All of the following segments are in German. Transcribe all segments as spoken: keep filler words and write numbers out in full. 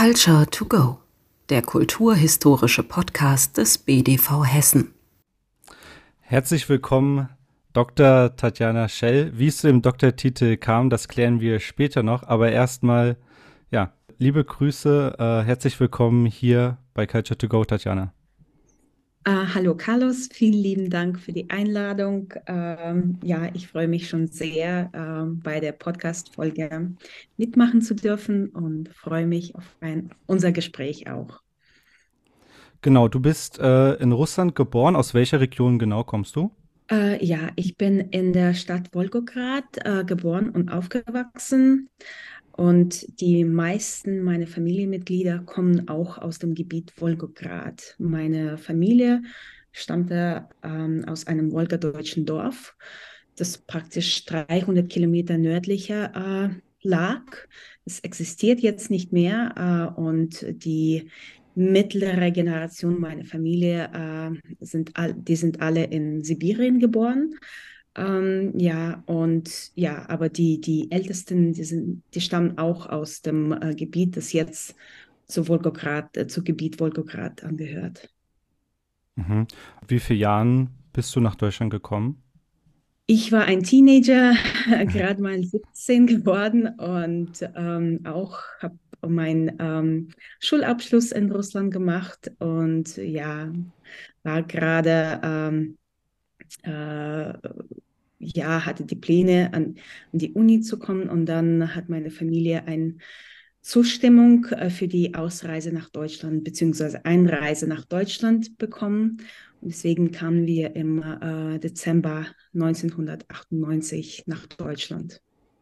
Culture to go, der kulturhistorische Podcast des B D V Hessen. Herzlich willkommen, Doktor Tatjana Schell. Wie es zu dem Doktortitel kam, das klären wir später noch. Aber erstmal, ja, liebe Grüße, äh, herzlich willkommen hier bei Culture to go, Tatjana. Uh, hallo Carlos, vielen lieben Dank für die Einladung. Ähm, ja, ich freue mich schon sehr, ähm, bei der Podcast-Folge mitmachen zu dürfen und freue mich auf ein, unser Gespräch auch. Genau, du bist äh, in Russland geboren. Aus welcher Region genau kommst du? Uh, ja, ich bin in der Stadt Wolgograd uh, geboren und aufgewachsen. Und die meisten meiner Familienmitglieder kommen auch aus dem Gebiet Wolgograd. Meine Familie stammte ähm, aus einem wolgadeutschen Dorf, das praktisch dreihundert Kilometer nördlicher äh, lag. Es existiert jetzt nicht mehr äh, und die mittlere Generation meiner Familie äh, sind, all, die sind alle in Sibirien geboren. Ähm, ja, und ja, aber die, die Ältesten, die, sind, die stammen auch aus dem äh, Gebiet, das jetzt zu Wolgograd, äh, zu Gebiet Wolgograd angehört. Mhm. Wie viele Jahren bist du nach Deutschland gekommen? Ich war ein Teenager, gerade mal siebzehn geworden und ähm, auch habe meinen ähm, Schulabschluss in Russland gemacht und ja, war gerade ähm, äh, ja, hatte die Pläne, an, an die Uni zu kommen und dann hat meine Familie eine Zustimmung äh, für die Ausreise nach Deutschland beziehungsweise Einreise nach Deutschland bekommen. Und deswegen kamen wir im äh, Dezember neunzehnhundertachtundneunzig nach Deutschland.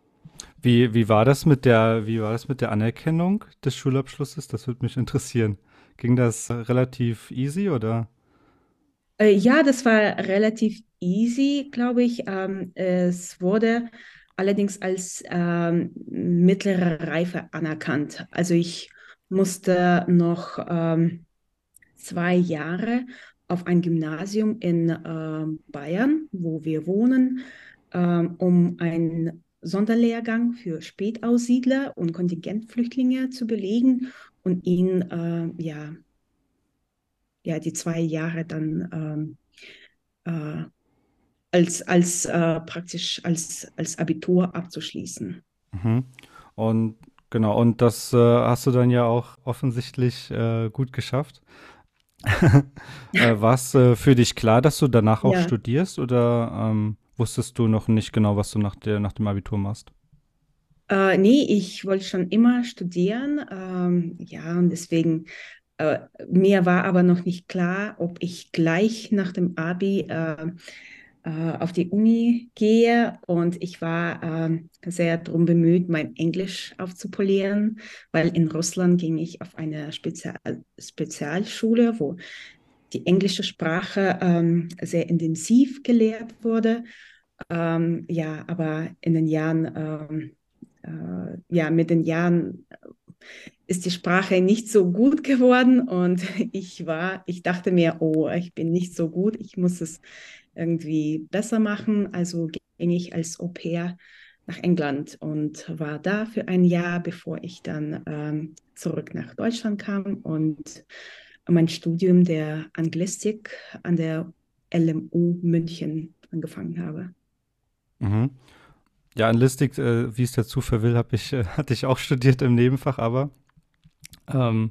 Wie, wie war das mit der, wie war das mit der Anerkennung des Schulabschlusses? Das würde mich interessieren. Ging das äh, relativ easy oder? Äh, ja, das war relativ easy, glaube ich. Ähm, es wurde allerdings als ähm, mittlere Reife anerkannt. Also ich musste noch ähm, zwei Jahre auf ein Gymnasium in ähm, Bayern, wo wir wohnen, ähm, um einen Sonderlehrgang für Spätaussiedler und Kontingentflüchtlinge zu belegen und ihn äh, ja, ja, die zwei Jahre dann ähm, äh, als, als äh, praktisch als, als Abitur abzuschließen. Mhm. Und genau, und das äh, hast du dann ja auch offensichtlich äh, gut geschafft. äh, war es äh, für dich klar, dass du danach auch Ja, studierst oder ähm, wusstest du noch nicht genau, was du nach der, nach dem Abitur machst? äh, nee, ich wollte schon immer studieren. Ähm, ja, und deswegen, äh, mir war aber noch nicht klar, ob ich gleich nach dem Abi äh, äh, auf die Uni gehe. Und ich war ähm, sehr darum bemüht, mein Englisch aufzupolieren, weil in Russland ging ich auf eine Spezial Spezialschule, wo die englische Sprache ähm, sehr intensiv gelehrt wurde. Ähm, ja, aber in den Jahren, ähm, äh, ja, mit den Jahren ist die Sprache nicht so gut geworden und ich war, ich dachte mir, oh, ich bin nicht so gut, ich muss es irgendwie besser machen. Also ging ich als Au pair nach England und war da für ein Jahr, bevor ich dann ähm, zurück nach Deutschland kam und mein Studium der Anglistik an der L M U München angefangen habe. Mhm. Ja, Anglistik, äh, wie es der Zufall will, hab ich, äh, hatte ich auch studiert im Nebenfach, aber ähm,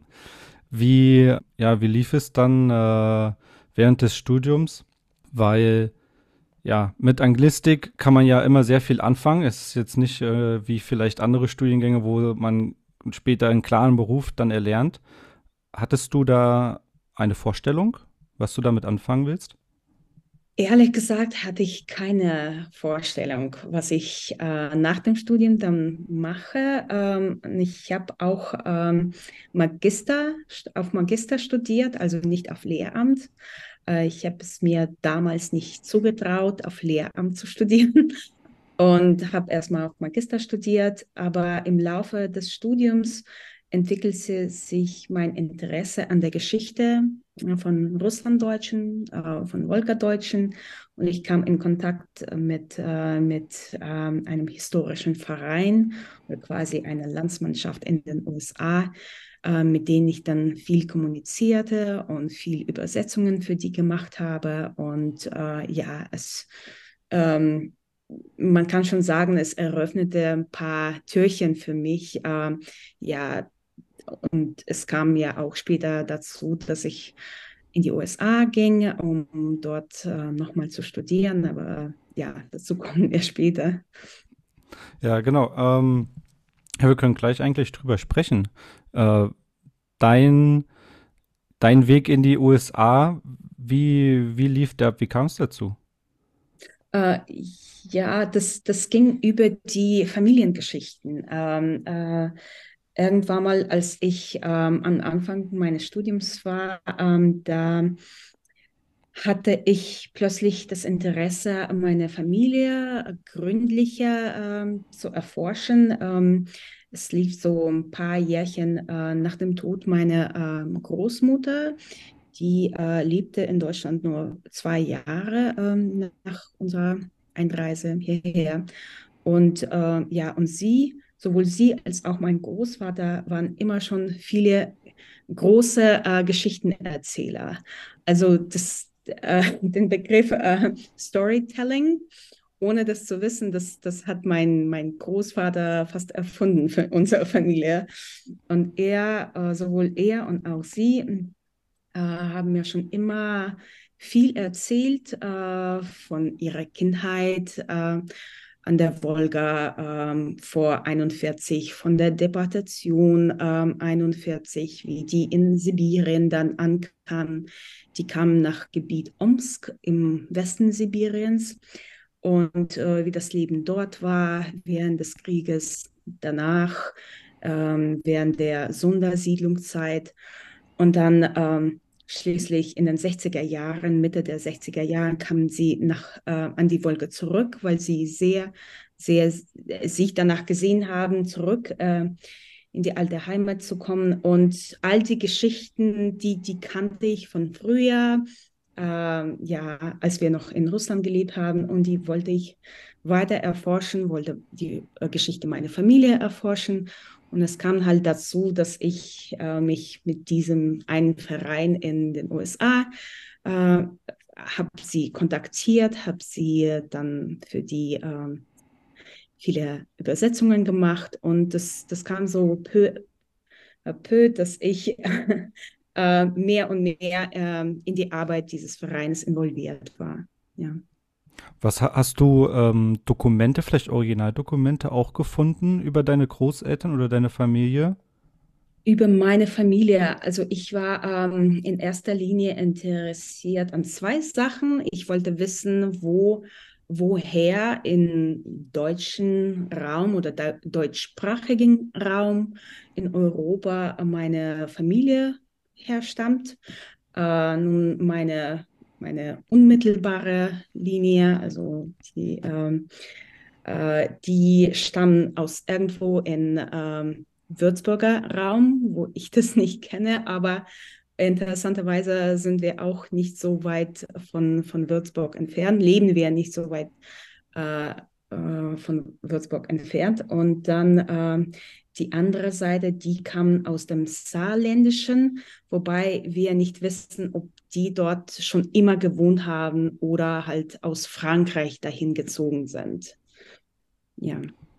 wie, ja, wie lief es dann äh, während des Studiums? Weil ja, mit Anglistik kann man ja immer sehr viel anfangen. Es ist jetzt nicht äh, wie vielleicht andere Studiengänge, wo man später einen klaren Beruf dann erlernt. Hattest du da eine Vorstellung, was du damit anfangen willst? Ehrlich gesagt hatte ich keine Vorstellung, was ich äh, nach dem Studium dann mache. Ähm, ich habe auch ähm, Magister, auf Magister studiert, also nicht auf Lehramt. Äh, ich habe es mir damals nicht zugetraut, auf Lehramt zu studieren und habe erstmal auf Magister studiert, aber im Laufe des Studiums entwickelte sich mein Interesse an der Geschichte äh, von Russlanddeutschen, äh, von Wolgadeutschen und ich kam in Kontakt mit, äh, mit ähm, einem historischen Verein oder quasi einer Landsmannschaft in den U S A, äh, mit denen ich dann viel kommunizierte und viel Übersetzungen für die gemacht habe. Und äh, ja, es, ähm, man kann schon sagen, es eröffnete ein paar Türchen für mich. Ähm, ja, und es kam ja auch später dazu, dass ich in die U S A ging, um dort äh, nochmal zu studieren. Aber ja, dazu kommen wir später. Ja, genau. Ähm, ja, wir können gleich eigentlich drüber sprechen. Äh, dein, dein Weg in die U S A, wie, wie lief der, wie kam es dazu? Äh, ja, das, das ging über die Familiengeschichten. Ähm, äh, irgendwann mal, als ich ähm, am Anfang meines Studiums war, ähm, da hatte ich plötzlich das Interesse, meine Familie gründlicher ähm, zu erforschen. Ähm, es lief so ein paar Jährchen äh, nach dem Tod meiner ähm, Großmutter. Die äh, lebte in Deutschland nur zwei Jahre ähm, nach unserer Einreise hierher. Und äh, ja, und sie, sowohl sie als auch mein Großvater waren immer schon viele große äh, Geschichtenerzähler. Also das, äh, den Begriff äh, Storytelling, ohne das zu wissen, das, das hat mein, mein Großvater fast erfunden für unsere Familie. Und er, äh, sowohl er und auch sie, äh, haben mir schon immer viel erzählt äh, von ihrer Kindheit äh, an der Wolga ähm, vor einundvierzig, von der Deportation ähm, einundvierzig, wie die in Sibirien dann ankamen. Die kamen nach Gebiet Omsk im Westen Sibiriens und äh, wie das Leben dort war während des Krieges, danach, ähm, während der Sondersiedlungszeit. Und dann ähm, schließlich in den sechziger Jahren, Mitte der sechziger Jahren, kamen sie nach, äh, an die Wolke zurück, weil sie sehr, sehr sich danach gesehen haben, zurück äh, in die alte Heimat zu kommen. Und all die Geschichten, die, die kannte ich von früher, äh, ja, als wir noch in Russland gelebt haben. Und die wollte ich weiter erforschen, wollte die äh, Geschichte meiner Familie erforschen. Und es kam halt dazu, dass ich äh, mich mit diesem einen Verein in den U S A äh, habe sie kontaktiert, habe sie dann für die äh, viele Übersetzungen gemacht und das, das kam so peu à peu, dass ich äh, mehr und mehr äh, in die Arbeit dieses Vereins involviert war. Ja. Was ha- hast du ähm, Dokumente, vielleicht Originaldokumente auch gefunden über deine Großeltern oder deine Familie? Über meine Familie. Also ich war ähm, in erster Linie interessiert an zwei Sachen. Ich wollte wissen, wo, woher im deutschen Raum oder da, deutschsprachigen Raum in Europa meine Familie herstammt. Äh, nun meine, meine unmittelbare Linie, also die, ähm, äh, die stammen aus irgendwo in ähm, Würzburger Raum, wo ich das nicht kenne, aber interessanterweise sind wir auch nicht so weit von, von Würzburg entfernt, leben wir nicht so weit äh, äh, von Würzburg entfernt. Und dann äh, die andere Seite, die kam aus dem Saarländischen, wobei wir nicht wissen, ob die dort schon immer gewohnt haben oder halt aus Frankreich dahin gezogen sind. Ja.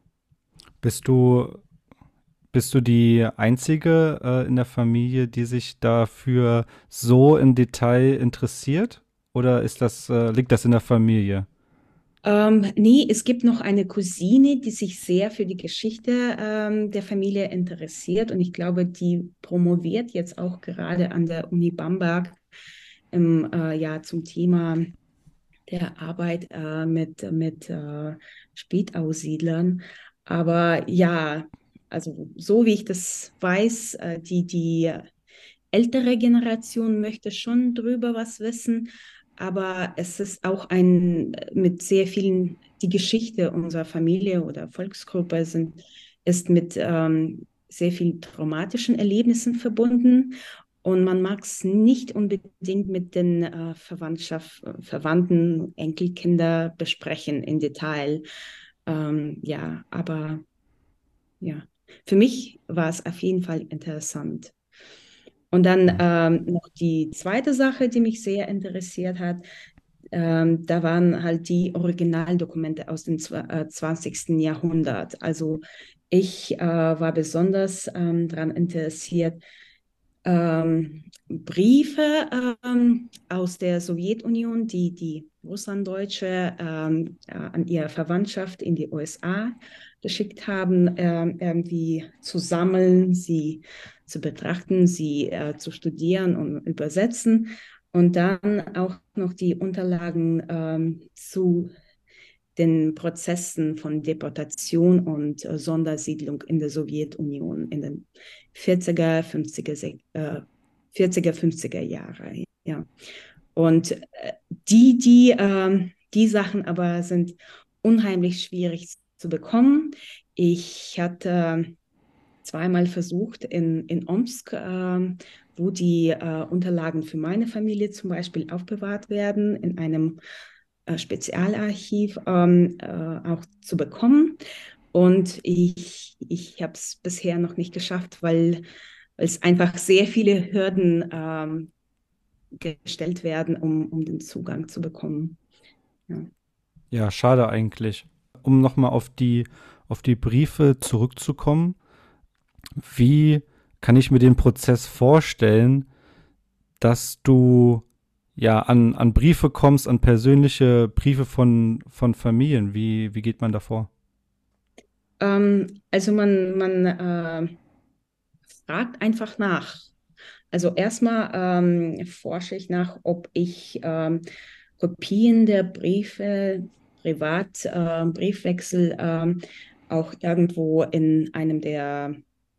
Bist du, bist du die Einzige äh, in der Familie, die sich dafür so im Detail interessiert? Oder ist das, äh, liegt das in der Familie? Ähm, nee, es gibt noch eine Cousine, die sich sehr für die Geschichte ähm, der Familie interessiert und ich glaube, die promoviert jetzt auch gerade an der Uni Bamberg im, äh, ja, zum Thema der Arbeit äh, mit, mit äh, Spätaussiedlern. Aber ja, also so wie ich das weiß, äh, die, die ältere Generation möchte schon drüber was wissen, aber es ist auch ein mit sehr vielen, die Geschichte unserer Familie oder Volksgruppe sind, ist mit ähm, sehr vielen traumatischen Erlebnissen verbunden. Und man mag es nicht unbedingt mit den äh, Verwandtschaft, Verwandten, Enkelkinder besprechen in Detail. Ähm, ja, aber ja, für mich war es auf jeden Fall interessant. Und dann ähm, noch die zweite Sache, die mich sehr interessiert hat, ähm, da waren halt die Originaldokumente aus dem zwa- äh, zwanzigsten. Jahrhundert. Also ich äh, war besonders ähm, daran interessiert, ähm, Briefe ähm, aus der Sowjetunion, die die Russlanddeutsche ähm, äh, an ihre Verwandtschaft in die U S A geschickt haben, ähm, irgendwie zu sammeln, sie zu betrachten, sie äh, zu studieren und übersetzen und dann auch noch die Unterlagen ähm, zu den Prozessen von Deportation und äh, Sondersiedlung in der Sowjetunion in den vierziger, fünfziger, äh, vierziger, fünfziger Jahre. Ja. Und äh, die, die, äh, die Sachen aber sind unheimlich schwierig zu bekommen. Ich hatte zweimal versucht in, in Omsk, äh, wo die äh, Unterlagen für meine Familie zum Beispiel aufbewahrt werden, in einem äh, Spezialarchiv ähm, äh, auch zu bekommen. Und ich, ich habe es bisher noch nicht geschafft, weil, weil es einfach sehr viele Hürden ähm, gestellt werden, um, um den Zugang zu bekommen. Ja. Ja, schade eigentlich. Um nochmal auf die, auf die Briefe zurückzukommen, wie kann ich mir den Prozess vorstellen, dass du ja an, an Briefe kommst, an persönliche Briefe von, von Familien? Wie, wie geht man davor? Ähm, also man, man äh, fragt einfach nach. Also erstmal ähm, forsche ich nach, ob ich ähm, Kopien der Briefe, Privat, äh, Briefwechsel ähm, auch irgendwo in einem der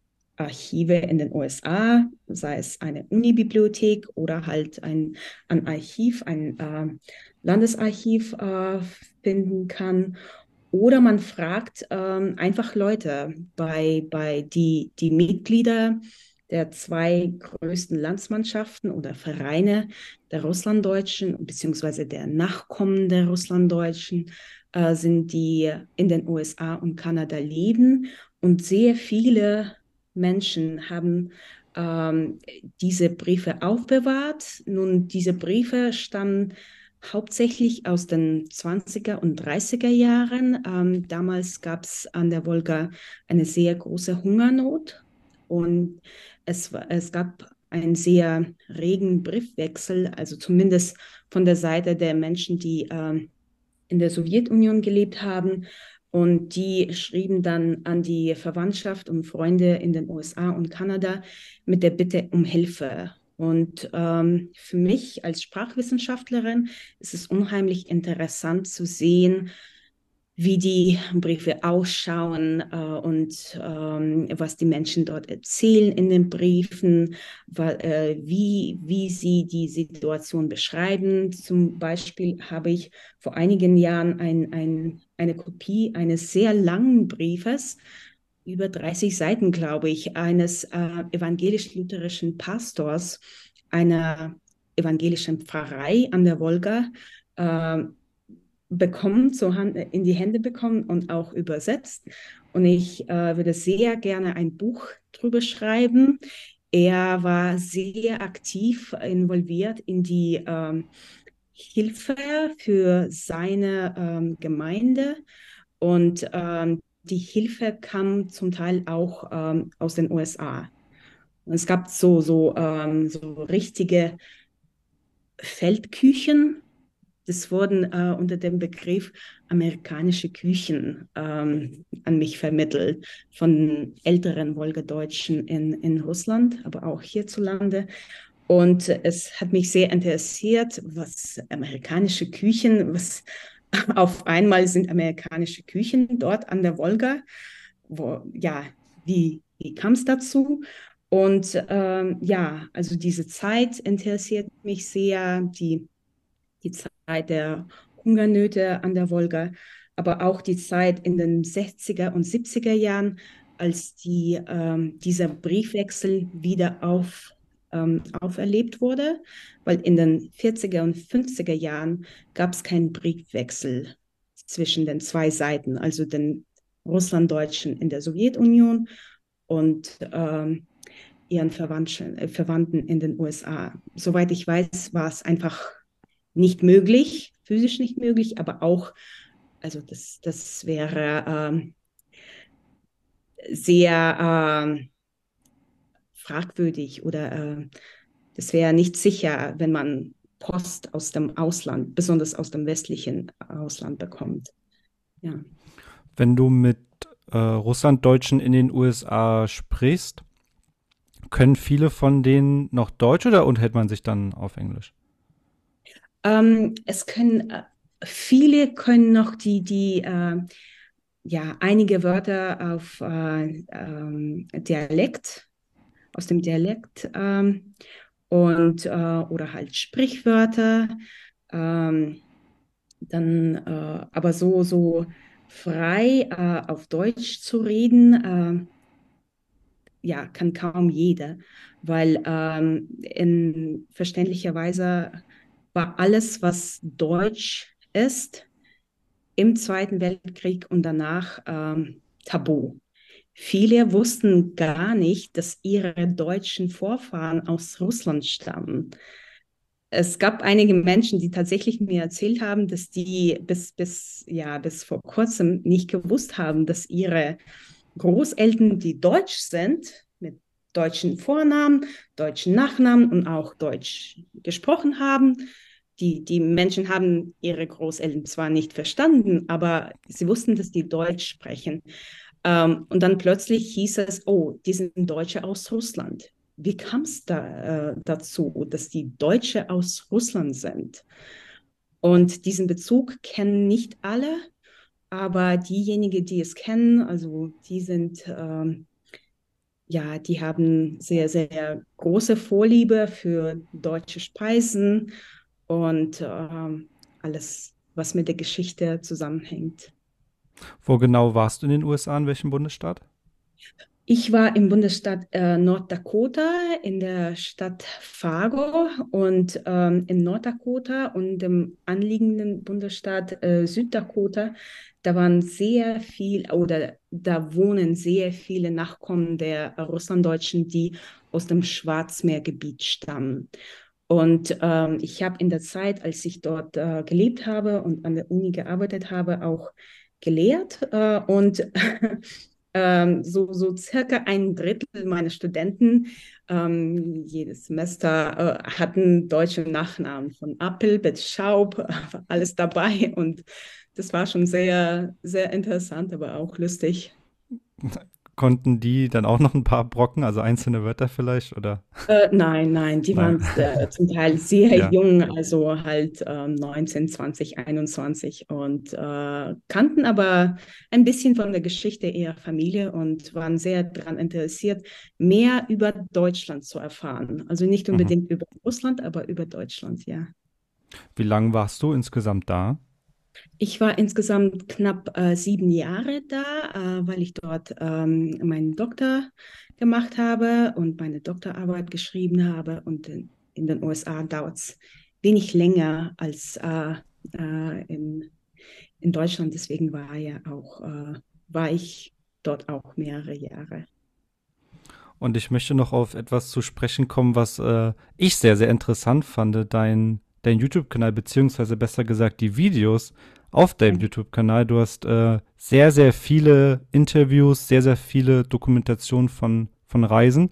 Archive in den U S A, sei es eine Unibibliothek oder halt ein, ein Archiv, ein äh, Landesarchiv äh, finden kann. Oder man fragt ähm, einfach Leute bei, bei die, die Mitglieder der zwei größten Landsmannschaften oder Vereine der Russlanddeutschen beziehungsweise der Nachkommen der Russlanddeutschen äh, sind, die in den U S A und Kanada leben. Und sehr viele Menschen haben ähm, diese Briefe aufbewahrt. Nun, diese Briefe stammen hauptsächlich aus den zwanziger und dreißiger Jahren. Ähm, damals gab es an der Wolga eine sehr große Hungersnot und es, es gab einen sehr regen Briefwechsel, also zumindest von der Seite der Menschen, die ähm, in der Sowjetunion gelebt haben. Und die schrieben dann an die Verwandtschaft und Freunde in den U S A und Kanada mit der Bitte um Hilfe. Und ähm, für mich als Sprachwissenschaftlerin ist es unheimlich interessant zu sehen, wie die Briefe ausschauen äh, und ähm, was die Menschen dort erzählen in den Briefen, weil, äh, wie, wie sie die Situation beschreiben. Zum Beispiel habe ich vor einigen Jahren ein, ein, eine Kopie eines sehr langen Briefes, über dreißig Seiten, glaube ich, eines äh, evangelisch-lutherischen Pastors einer evangelischen Pfarrei an der Wolga, äh, bekommen, zur Hand, in die Hände bekommen und auch übersetzt. Und ich äh, würde sehr gerne ein Buch drüber schreiben. Er war sehr aktiv involviert in die ähm, Hilfe für seine ähm, Gemeinde und ähm, die Hilfe kam zum Teil auch ähm, aus den U S A. Und es gab so, so, ähm, so richtige Feldküchen. Das wurden äh, unter dem Begriff amerikanische Küchen ähm, an mich vermittelt von älteren Wolgadeutschen in, in Russland, aber auch hierzulande. Und es hat mich sehr interessiert, was amerikanische Küchen, was auf einmal sind amerikanische Küchen dort an der Wolga. Wo, ja, wie, wie kam es dazu? Und ähm, ja, also diese Zeit interessiert mich sehr, die die Zeit der Hungernöte an der Wolga, aber auch die Zeit in den sechziger und siebziger Jahren, als die, ähm, dieser Briefwechsel wieder auf, ähm, auferlebt wurde, weil in den vierziger und fünfziger Jahren gab es keinen Briefwechsel zwischen den zwei Seiten, also den Russlanddeutschen in der Sowjetunion und ähm, ihren Verwandten, äh, Verwandten in den U S A. Soweit ich weiß, war es einfach nicht möglich, physisch nicht möglich, aber auch, also das, das wäre ähm, sehr ähm, fragwürdig oder äh, das wäre nicht sicher, wenn man Post aus dem Ausland, besonders aus dem westlichen Ausland bekommt. Ja. Wenn du mit äh, Russlanddeutschen in den U S A sprichst, können viele von denen noch Deutsch oder unterhält man sich dann auf Englisch? Ähm, es können, äh, viele können noch die, die äh, ja, einige Wörter auf äh, ähm, Dialekt, aus dem Dialekt ähm, und äh, oder halt Sprichwörter, ähm, dann äh, aber so, so frei äh, auf Deutsch zu reden, äh, ja, kann kaum jeder, weil ähm, in verständlicher Weise war alles, was Deutsch ist, im Zweiten Weltkrieg und danach ähm, tabu. Viele wussten gar nicht, dass ihre deutschen Vorfahren aus Russland stammen. Es gab einige Menschen, die tatsächlich mir erzählt haben, dass die bis, bis, ja, bis vor kurzem nicht gewusst haben, dass ihre Großeltern, die deutsch sind, mit deutschen Vornamen, deutschen Nachnamen und auch Deutsch gesprochen haben. Die, die Menschen haben ihre Großeltern zwar nicht verstanden, aber sie wussten, dass die Deutsch sprechen. Ähm, und dann plötzlich hieß es, oh, die sind Deutsche aus Russland. Wie kam es da, äh, dazu, dass die Deutsche aus Russland sind? Und diesen Bezug kennen nicht alle, aber diejenigen, die es kennen, also die sind, ähm, ja, die haben sehr, sehr große Vorliebe für deutsche Speisen und ähm, alles, was mit der Geschichte zusammenhängt. Wo genau warst du in den U S A, in welchem Bundesstaat? Ich war im Bundesstaat äh, Norddakota, in der Stadt Fargo und ähm, in Norddakota und im anliegenden Bundesstaat äh, Süddakota, da waren sehr viel oder da wohnen sehr viele Nachkommen der Russlanddeutschen, die aus dem Schwarzmeergebiet stammen. Und ähm, ich habe in der Zeit, als ich dort äh, gelebt habe und an der Uni gearbeitet habe, auch gelehrt äh, und ähm, so, so circa ein Drittel meiner Studenten ähm, jedes Semester äh, hatten deutsche Nachnamen von Appel bis Schaub, alles dabei und das war schon sehr, sehr interessant, aber auch lustig. Konnten die dann auch noch ein paar Brocken, also einzelne Wörter vielleicht, oder? Äh, nein, nein, die Nein. waren äh, zum Teil sehr Ja. jung, also halt ähm, neunzehn, zwanzig, einundzwanzig und äh, kannten aber ein bisschen von der Geschichte ihrer Familie und waren sehr daran interessiert, mehr über Deutschland zu erfahren. Also nicht Mhm. unbedingt über Russland, aber über Deutschland, ja. Wie lange warst du insgesamt da? Ich war insgesamt knapp äh, sieben Jahre da, äh, weil ich dort ähm, meinen Doktor gemacht habe und meine Doktorarbeit geschrieben habe. Und in, in den U S A dauert es wenig länger als äh, äh, in, in Deutschland. Deswegen war ja auch, äh, war ich dort auch mehrere Jahre. Und ich möchte noch auf etwas zu sprechen kommen, was äh, ich sehr, sehr interessant fand. Dein, dein YouTube-Kanal, beziehungsweise besser gesagt die Videos auf deinem YouTube-Kanal. Du hast äh, sehr, sehr viele Interviews, sehr, sehr viele Dokumentationen von, von Reisen.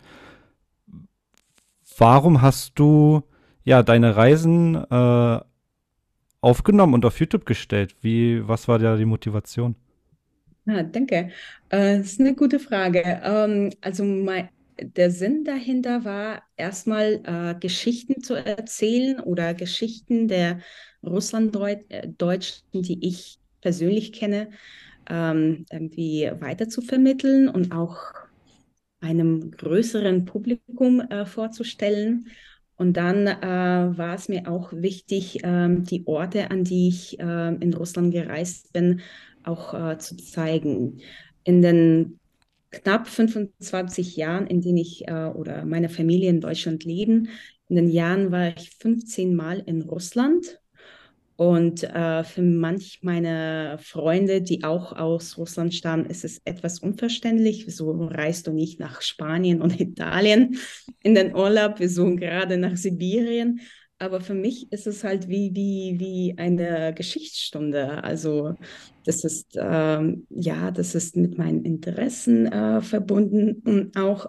Warum hast du ja deine Reisen äh, aufgenommen und auf YouTube gestellt? Wie, was war da die Motivation? Ah, danke. Äh, das ist eine gute Frage. Ähm, also mein, der Sinn dahinter war, erstmal äh, Geschichten zu erzählen oder Geschichten der Russlanddeutschen, die ich persönlich kenne, ähm, irgendwie weiter zu vermitteln und auch einem größeren Publikum äh, vorzustellen. Und dann äh, war es mir auch wichtig, ähm, die Orte, an die ich äh, in Russland gereist bin, auch äh, zu zeigen. In den knapp fünfundzwanzig Jahren, in denen ich äh, oder meine Familie in Deutschland leben, in den Jahren war ich fünfzehn Mal in Russland Und äh, für manch meine Freunde, die auch aus Russland stammen, ist es etwas unverständlich. Wieso reist du nicht nach Spanien und Italien in den Urlaub? Wieso gerade nach Sibirien? Aber für mich ist es halt wie, wie, wie eine Geschichtsstunde. Also das ist, ähm, ja, das ist mit meinen Interessen äh, verbunden und auch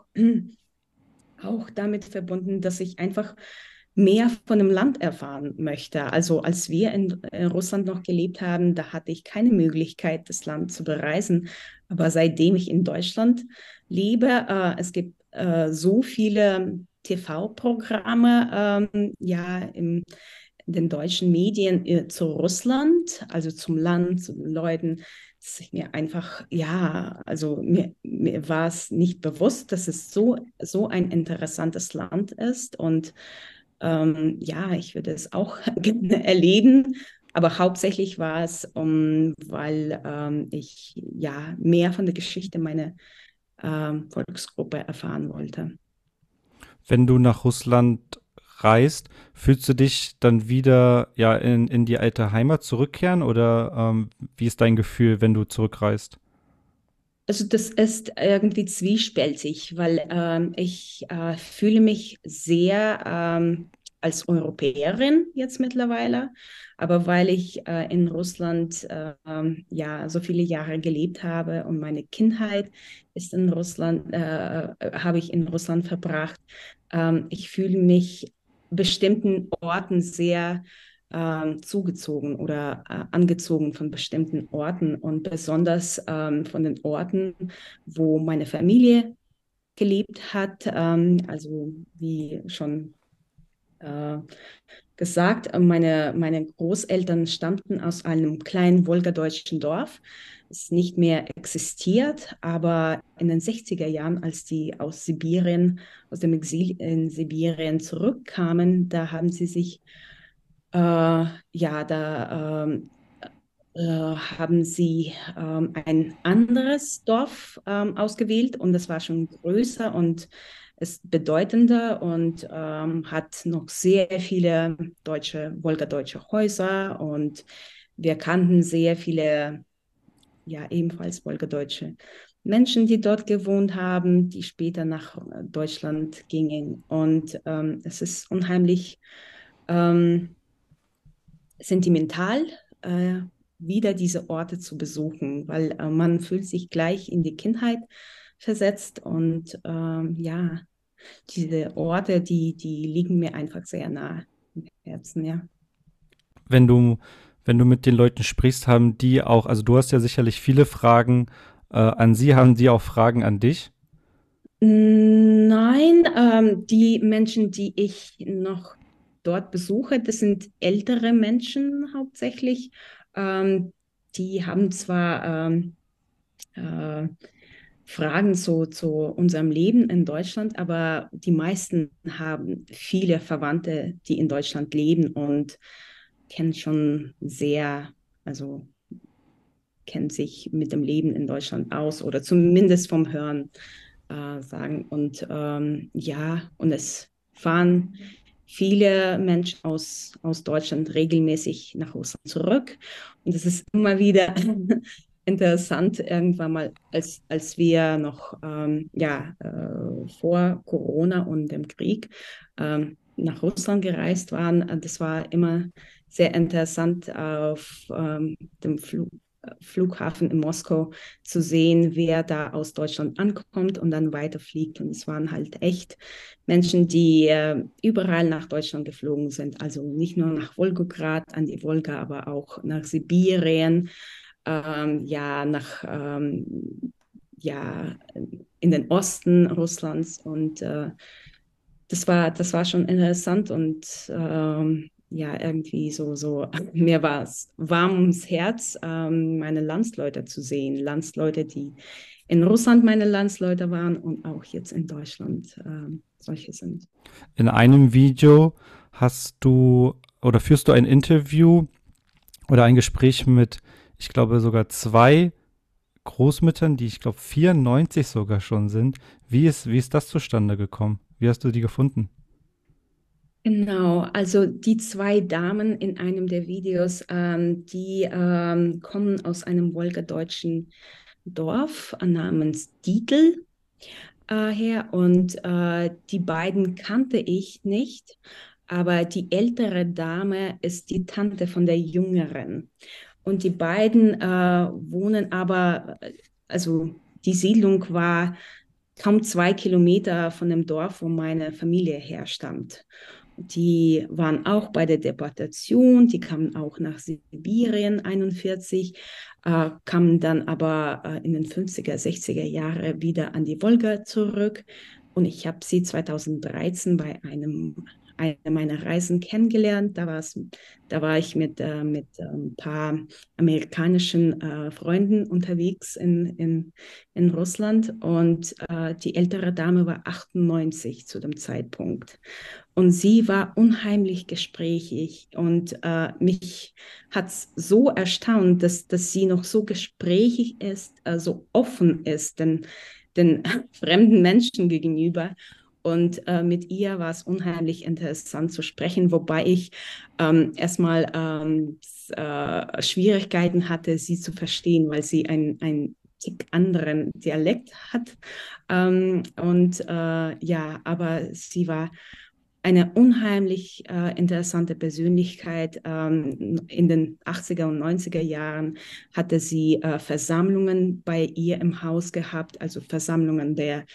auch damit verbunden, dass ich einfach mehr von dem Land erfahren möchte. Also als wir in, in Russland noch gelebt haben, da hatte ich keine Möglichkeit, das Land zu bereisen. Aber seitdem ich in Deutschland lebe, äh, es gibt äh, so viele T V-Programme, ähm, ja, im, in den deutschen Medien äh, zu Russland, also zum Land, zu den Leuten, dass ich mir einfach, ja, also mir, mir war es nicht bewusst, dass es so, so ein interessantes Land ist. Und ähm, ja, ich würde es auch gerne erleben. Aber hauptsächlich war es, um, weil ähm, ich ja mehr von der Geschichte meiner ähm, Volksgruppe erfahren wollte. Wenn du nach Russland reist, fühlst du dich dann wieder ja in, in die alte Heimat zurückkehren oder ähm, wie ist dein Gefühl, wenn du zurückreist? Also das ist irgendwie zwiespältig, weil ähm, ich äh, fühle mich sehr ähm, als Europäerin jetzt mittlerweile, aber weil ich äh, in Russland äh, ähm, ja so viele Jahre gelebt habe und meine Kindheit ist in Russland, äh, habe ich in Russland verbracht. Ähm, ich fühle mich bestimmten Orten sehr ähm, zugezogen oder äh, angezogen von bestimmten Orten und besonders ähm, von den Orten, wo meine Familie gelebt hat. Ähm, also wie schon äh, gesagt, äh, meine, meine Großeltern stammten aus einem kleinen wolgadeutschen Dorf, das nicht mehr existiert, aber in den sechziger Jahren, als die aus Sibirien, aus dem Exil in Sibirien zurückkamen, da haben sie sich äh, ja, da ähm, äh, haben sie ähm, ein anderes Dorf ähm, ausgewählt und das war schon größer und ist bedeutender und ähm, hat noch sehr viele deutsche, wolgadeutsche Häuser und wir kannten sehr viele, ja, ebenfalls wolgadeutsche Menschen, die dort gewohnt haben, die später nach äh, Deutschland gingen. Und ähm, es ist unheimlich ähm, sentimental, äh, wieder diese Orte zu besuchen, weil äh, man fühlt sich gleich in die Kindheit versetzt und ähm, ja, diese Orte, die, die liegen mir einfach sehr nah im Herzen, ja. Wenn du, wenn du mit den Leuten sprichst, haben die auch, also du hast ja sicherlich viele Fragen äh, an sie, haben die auch Fragen an dich? Nein, ähm, die Menschen, die ich noch dort besuche, das sind ältere Menschen hauptsächlich. Ähm, die haben zwar ähm, äh, Fragen zu, zu unserem Leben in Deutschland, aber die meisten haben viele Verwandte, die in Deutschland leben und kennen schon sehr, also kennen sich mit dem Leben in Deutschland aus oder zumindest vom Hören äh, sagen. Und ähm, ja, und es fahren viele Menschen aus, aus Deutschland regelmäßig nach Russland zurück. Und es ist immer wieder interessant, irgendwann mal, als, als wir noch ähm, ja, äh, vor Corona und dem Krieg ähm, nach Russland gereist waren. äh, Das war immer sehr interessant auf ähm, dem Flug. Flughafen in Moskau zu sehen, wer da aus Deutschland ankommt und dann weiterfliegt. Und es waren halt echt Menschen, die äh, überall nach Deutschland geflogen sind. Also nicht nur nach Wolgograd, an die Wolga, aber auch nach Sibirien, ähm, ja, nach, ähm, ja, in den Osten Russlands. Und äh, das war, das war schon interessant und ähm, ja, irgendwie so, so, mir war es warm ums Herz, ähm, meine Landsleute zu sehen. Landsleute, die in Russland meine Landsleute waren und auch jetzt in Deutschland ähm, solche sind. In einem Video hast du oder führst du ein Interview oder ein Gespräch mit, ich glaube, sogar zwei Großmüttern, die ich glaube vierundneunzig sogar schon sind. Wie ist, wie ist das zustande gekommen? Wie hast du die gefunden? Genau, also die zwei Damen in einem der Videos, ähm, die ähm, kommen aus einem wolgadeutschen Dorf namens Dietl äh, her und äh, die beiden kannte ich nicht, aber die ältere Dame ist die Tante von der jüngeren. Und die beiden äh, wohnen aber, äh, also die Siedlung war kaum zwei Kilometer von dem Dorf, wo meine Familie herstammt. Die waren auch bei der Deportation, die kamen auch nach Sibirien einundvierzig, äh, kamen dann aber äh, in den fünfziger, sechziger Jahre wieder an die Wolga zurück. Und ich habe sie zweitausenddreizehn bei einem einer meiner Reisen kennengelernt. Da, war's, da war ich mit, äh, mit äh, ein paar amerikanischen äh, Freunden unterwegs in, in, in Russland und äh, die ältere Dame war achtundneunzig zu dem Zeitpunkt. Und sie war unheimlich gesprächig und äh, mich hat es so erstaunt, dass, dass sie noch so gesprächig ist, äh, so offen ist den, den fremden Menschen gegenüber. Und äh, mit ihr war es unheimlich interessant zu sprechen, wobei ich ähm, erstmal ähm, äh, Schwierigkeiten hatte, sie zu verstehen, weil sie ein, ein Tick anderen Dialekt hat. Ähm, und äh, ja, aber sie war eine unheimlich äh, interessante Persönlichkeit. Ähm, in den achtziger und neunziger Jahren hatte sie äh, Versammlungen bei ihr im Haus gehabt, also Versammlungen der,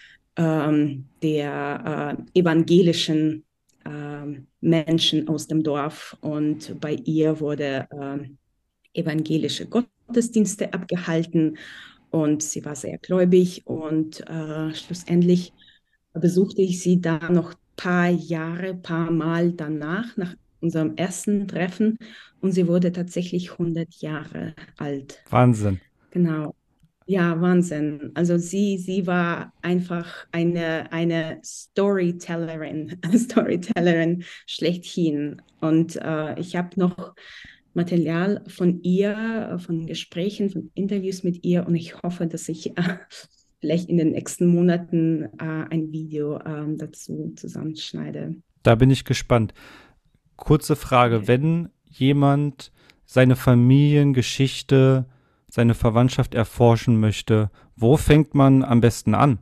ähm, der äh, evangelischen äh, Menschen aus dem Dorf. Und bei ihr wurde äh, evangelische Gottesdienste abgehalten und sie war sehr gläubig und äh, schlussendlich besuchte ich sie da noch ein paar Jahre, paar Mal danach, nach unserem ersten Treffen und sie wurde tatsächlich hundert Jahre alt. Wahnsinn. Genau. Ja, Wahnsinn. Also sie, sie war einfach eine, eine Storytellerin, Storytellerin schlechthin. Und äh, ich habe noch Material von ihr, von Gesprächen, von Interviews mit ihr und ich hoffe, dass ich äh, vielleicht in den nächsten Monaten äh, ein Video äh, dazu zusammenschneide. Da bin ich gespannt. Kurze Frage, Okay. wenn jemand seine Familiengeschichte, seine Verwandtschaft erforschen möchte, wo fängt man am besten an?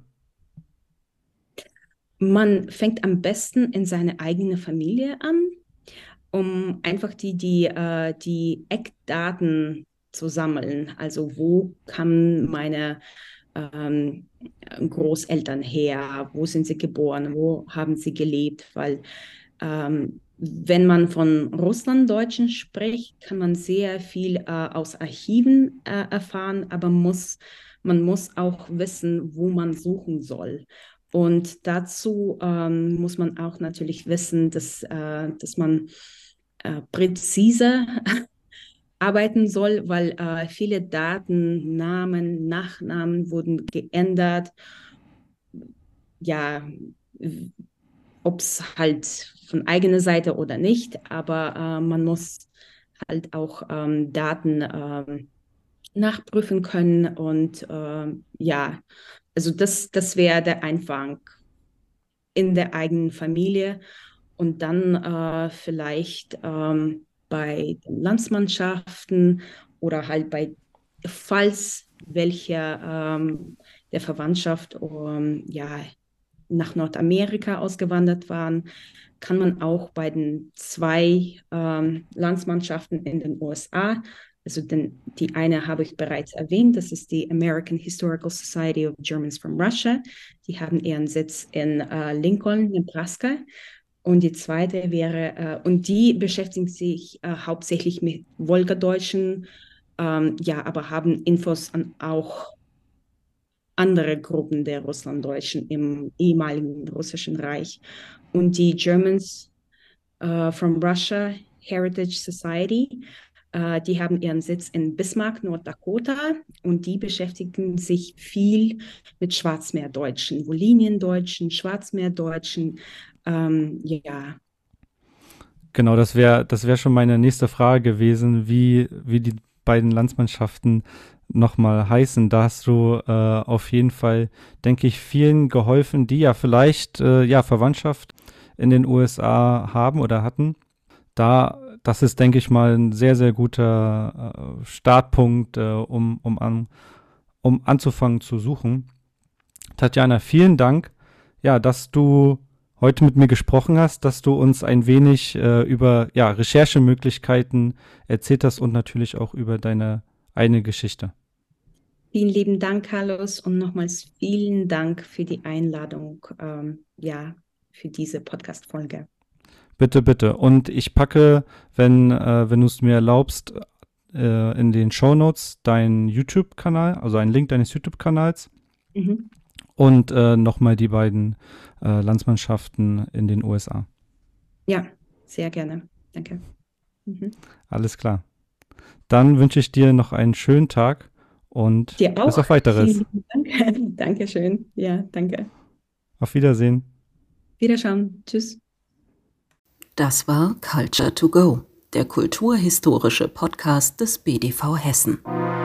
Man fängt am besten in seine eigene Familie an, um einfach die, die, äh, die Eckdaten zu sammeln. Also wo kamen meine ähm, Großeltern her? Wo sind sie geboren? Wo haben sie gelebt? Weil ähm, wenn man von Russlanddeutschen spricht, kann man sehr viel äh, aus Archiven äh, erfahren, aber muss, man muss auch wissen, wo man suchen soll. Und dazu ähm, muss man auch natürlich wissen, dass, äh, dass man äh, präzise arbeiten soll, weil äh, viele Daten, Namen, Nachnamen wurden geändert. Ja, ob es halt von eigener Seite oder nicht, aber äh, man muss halt auch ähm, Daten ähm, nachprüfen können und äh, ja, also das, das wäre der Anfang in der eigenen Familie und dann äh, vielleicht ähm, bei den Landsmannschaften oder halt bei, falls welche ähm, der Verwandtschaft ähm, ja, nach Nordamerika ausgewandert waren, kann man auch bei den zwei ähm, Landsmannschaften in den U S A, also den, die eine habe ich bereits erwähnt, das ist die American Historical Society of Germans from Russia. Die haben ihren Sitz in äh, Lincoln, Nebraska. Und die zweite wäre, äh, und die beschäftigen sich äh, hauptsächlich mit Wolgadeutschen, ähm, ja, aber haben Infos an auch andere Gruppen der Russlanddeutschen im ehemaligen Russischen Reich. Und die Germans uh, from Russia Heritage Society, uh, die haben ihren Sitz in Bismarck, Norddakota, und die beschäftigen sich viel mit Schwarzmeerdeutschen, Volhyniendeutschen, Schwarzmeerdeutschen, ähm, ja. Genau, das wäre das wär schon meine nächste Frage gewesen, wie, wie die beiden Landsmannschaften nochmal heißen. Da hast du äh, auf jeden Fall, denke ich, vielen geholfen, die ja vielleicht äh, ja Verwandtschaft in den U S A haben oder hatten. Da, das ist, denke ich mal, ein sehr, sehr guter äh, Startpunkt, äh, um, um, an, um anzufangen zu suchen. Tatjana, vielen Dank, ja, dass du heute mit mir gesprochen hast, dass du uns ein wenig äh, über ja, Recherchemöglichkeiten erzählt hast und natürlich auch über deine eigene Geschichte. Vielen lieben Dank, Carlos, und nochmals vielen Dank für die Einladung, ähm, ja, für diese Podcast-Folge. Bitte, bitte. Und ich packe, wenn, äh, wenn du es mir erlaubst, äh, in den Shownotes deinen YouTube-Kanal, also einen Link deines YouTube-Kanals Mhm. und äh, nochmal die beiden äh, Landsmannschaften in den U S A. Ja, sehr gerne. Danke. Mhm. Alles klar. Dann wünsche ich dir noch einen schönen Tag und Dir bis auch. auf Weiteres. Vielen lieben Dank. Dankeschön. Ja, danke. Auf Wiedersehen. Wiederschauen. Tschüss. Das war Culture to Go, der kulturhistorische Podcast des B D V Hessen.